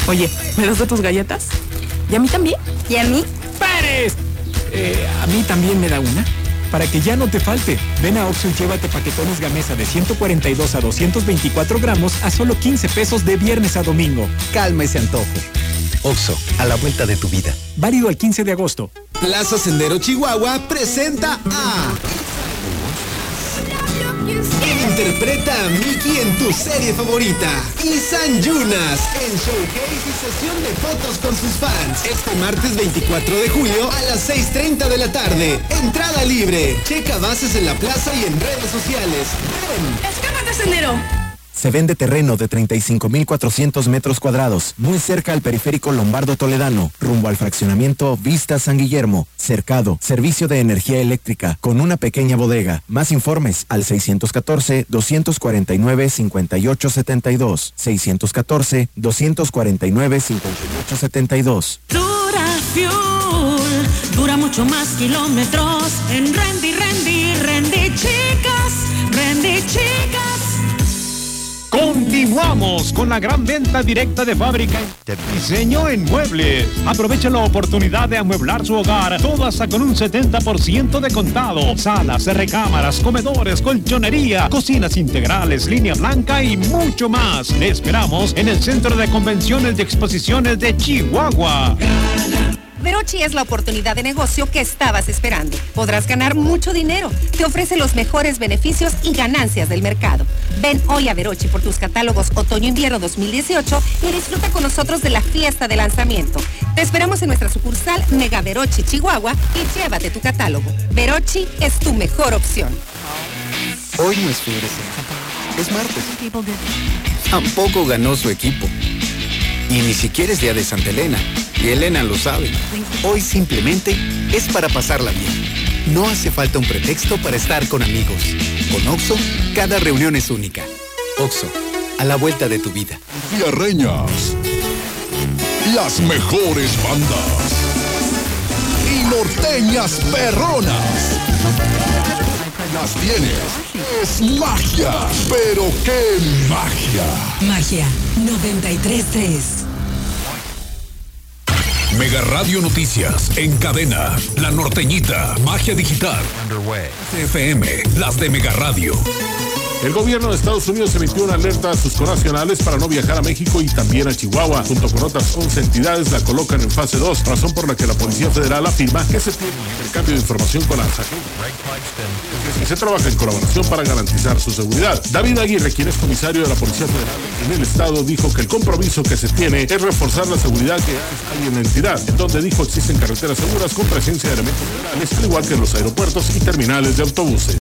Oye, ¿me das de tus galletas? ¿Y a mí también? ¿Y a mí? ¡Pares! A mí también me da una. Para que ya no te falte, ven a Oxxo y llévate paquetones Gamesa de 142 a 224 gramos a solo 15 pesos de viernes a domingo. Calma ese antojo. Oxxo, a la vuelta de tu vida. Válido al 15 de agosto. Plaza Sendero Chihuahua presenta a... Interpreta a Mickey en tu serie favorita. Isan Yunas en showcase y sesión de fotos con sus fans. Este martes 24 de julio a las 6:30 de la tarde. Entrada libre. Checa bases en la plaza y en redes sociales. ¡Ven! ¡Escápate, Sendero! Se vende terreno de 35,400 metros cuadrados, muy cerca al periférico Lombardo Toledano, rumbo al fraccionamiento Vista San Guillermo, cercado, servicio de energía eléctrica, con una pequeña bodega. Más informes al 614-249-5872, 614-249-5872. Durafuel, dura mucho más kilómetros en Rendy chicas. Continuamos con la gran venta directa de fábrica de diseño en muebles. Aprovecha la oportunidad de amueblar su hogar, todo hasta con un 70% de contado. Salas, recámaras, comedores, colchonería, cocinas integrales, línea blanca y mucho más. Le esperamos en el Centro de Convenciones y Exposiciones de Chihuahua. Verochi es la oportunidad de negocio que estabas esperando. Podrás ganar mucho dinero. Te ofrece los mejores beneficios y ganancias del mercado. Ven hoy a Verochi por tus catálogos Otoño-Invierno 2018 y disfruta con nosotros de la fiesta de lanzamiento. Te esperamos en nuestra sucursal Mega Verochi Chihuahua y llévate tu catálogo. Verochi es tu mejor opción. Hoy no es fin de semana. Es martes. Tampoco ganó su equipo. Y ni siquiera es día de Santa Elena. Y Elena lo sabe. Hoy simplemente es para pasarla bien. No hace falta un pretexto para estar con amigos. Con Oxxo, cada reunión es única. Oxxo, a la vuelta de tu vida. Ciarreñas. Las mejores bandas. Y norteñas perronas. Las tienes. Es magia. Pero qué magia. Magia 93.3. Mega Radio Noticias, en cadena, La Norteñita, Magia Digital, FM, las de Mega Radio. El gobierno de Estados Unidos emitió una alerta a sus connacionales para no viajar a México y también a Chihuahua. Junto con otras 11 entidades la colocan en fase 2, razón por la que la Policía Federal afirma que se tiene intercambio de información con las agencias y se trabaja en colaboración para garantizar su seguridad. David Aguirre, quien es comisario de la Policía Federal en el estado, dijo que el compromiso que se tiene es reforzar la seguridad que hay en la entidad, en donde dijo existen carreteras seguras con presencia de elementos federales, al igual que en los aeropuertos y terminales de autobuses.